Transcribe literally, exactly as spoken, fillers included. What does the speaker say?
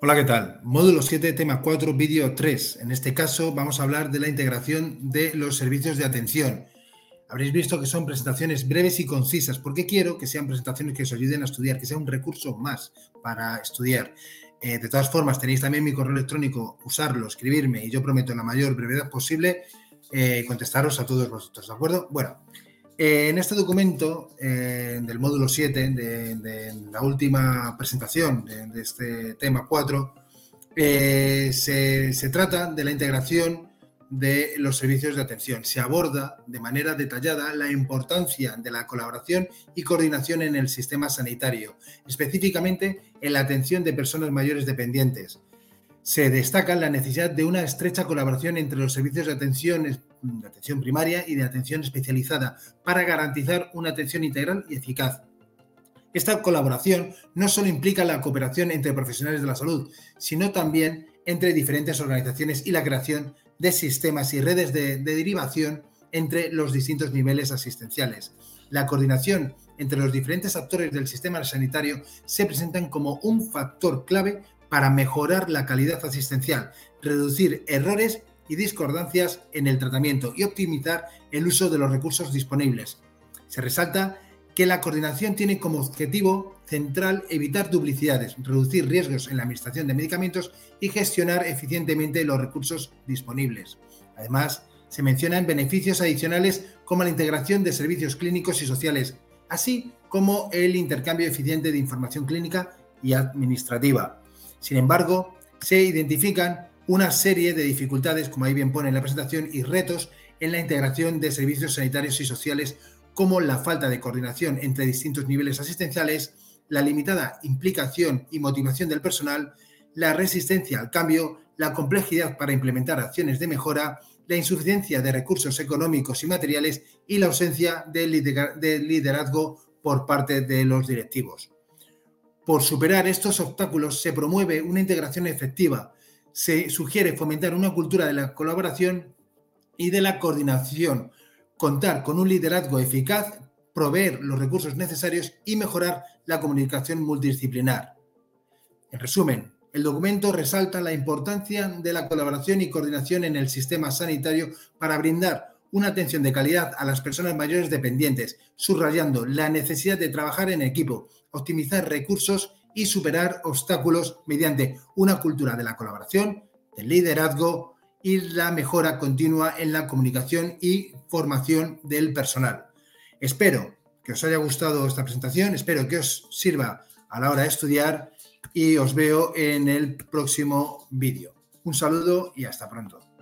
Hola, ¿qué tal? Módulo siete, tema cuatro, vídeo tres. En este caso vamos a hablar de la integración de los servicios de atención. Habréis visto que son presentaciones breves y concisas, porque quiero que sean presentaciones que os ayuden a estudiar, que sea un recurso más para estudiar. Eh, de todas formas, tenéis también mi correo electrónico, usarlo, escribirme, y yo prometo en la mayor brevedad posible eh, contestaros a todos vosotros, ¿de acuerdo? Bueno, eh, en este documento eh, del módulo siete, de, de la última presentación de, de este tema cuatro, eh, se, se trata de la integración de los servicios de atención. Se aborda de manera detallada la importancia de la colaboración y coordinación en el sistema sanitario, específicamente en la atención de personas mayores dependientes. Se destaca la necesidad de una estrecha colaboración entre los servicios de atención, de atención primaria y de atención especializada para garantizar una atención integral y eficaz. Esta colaboración no solo implica la cooperación entre profesionales de la salud, sino también entre diferentes organizaciones y la creación de sistemas y redes de, de derivación entre los distintos niveles asistenciales. La coordinación entre los diferentes actores del sistema sanitario se presentan como un factor clave para mejorar la calidad asistencial, reducir errores y discordancias en el tratamiento y optimizar el uso de los recursos disponibles. Se resalta que la coordinación tiene como objetivo central evitar duplicidades, reducir riesgos en la administración de medicamentos y gestionar eficientemente los recursos disponibles. Además, se mencionan beneficios adicionales como la integración de servicios clínicos y sociales, así como el intercambio eficiente de información clínica y administrativa. Sin embargo, se identifican una serie de dificultades, como ahí bien pone en la presentación, y retos en la integración de servicios sanitarios y sociales, como la falta de coordinación entre distintos niveles asistenciales, la limitada implicación y motivación del personal, la resistencia al cambio, la complejidad para implementar acciones de mejora, la insuficiencia de recursos económicos y materiales y la ausencia de liderazgo por parte de los directivos. Por superar estos obstáculos se promueve una integración efectiva, se sugiere fomentar una cultura de la colaboración y de la coordinación, contar con un liderazgo eficaz, proveer los recursos necesarios y mejorar la comunicación multidisciplinar. En resumen, el documento resalta la importancia de la colaboración y coordinación en el sistema sanitario para brindar una atención de calidad a las personas mayores dependientes, subrayando la necesidad de trabajar en equipo, optimizar recursos y superar obstáculos mediante una cultura de la colaboración, del liderazgo y la mejora continua en la comunicación y formación del personal. Espero que os haya gustado esta presentación, espero que os sirva a la hora de estudiar y os veo en el próximo vídeo. Un saludo y hasta pronto.